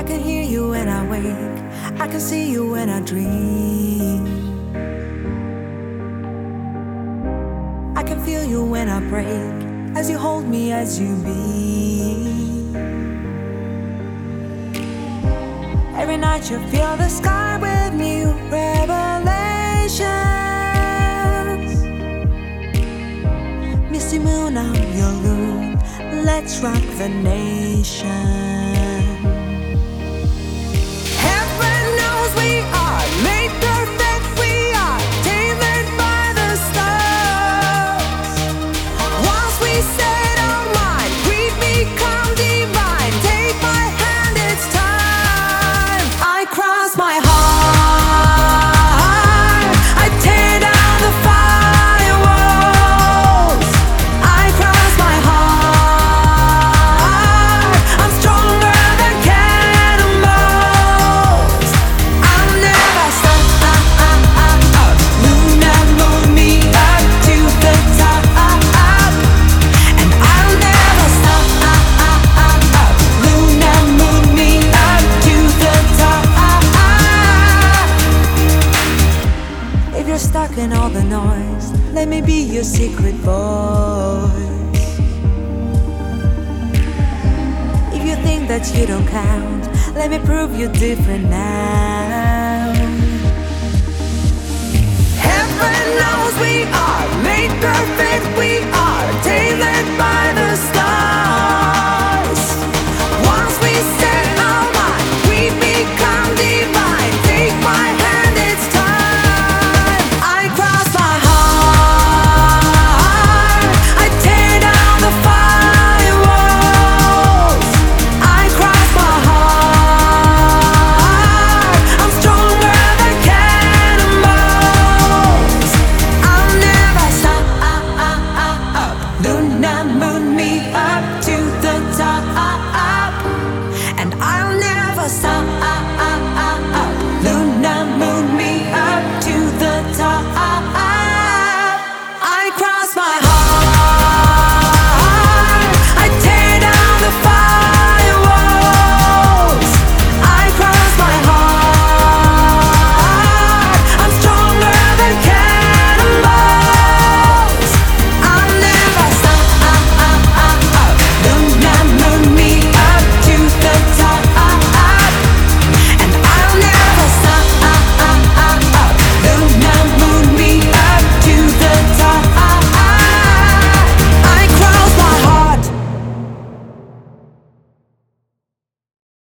can hear you when I wake, I can see you when I dream. I can feel you when I break, as you hold me, as you be. Every night you fill the sky with new revelations. Misty moon, I'm your loon, let's rock the nation. Heaven knows we are made perfect, we are tailored by the stars. Once we set our mind, we become divine. Take my hand, it's time. I cross my heart, I tear down the firewalls. I cross my heart, I'm stronger than cannonballs. I'll never stop. Luna, moon me up to the top, and I'll never stop. Luna, moon me up to the top. If you're stuck in all the noise, let me be your secret voice. If you think that you don't count, let me prove you're different now. Heaven knows we are made perfect, we are tailored by the stars.